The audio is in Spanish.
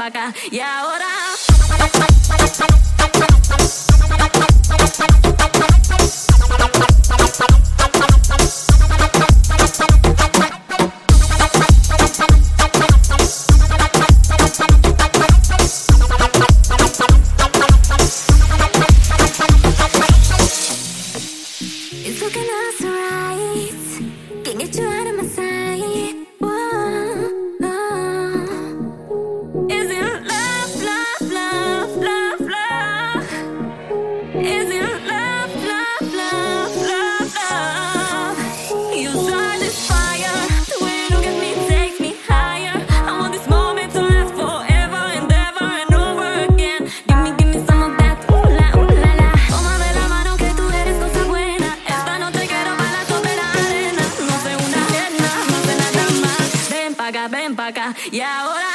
acá y ahora. It's looking us right. Can't get you out of my sight. Whoa, oh. Is it love, love, love, love, love? Is it love, love, love, love, love? You start this fire. The way you look at me takes me higher. I want this moment to last forever and ever and over again. Give me some of that. Ooh la la. Tómame la mano que tú eres cosa buena. Esta noche quiero bailar sobre la arena. No sé una pierna, no sé nada más. Ven pa' acá y ahora.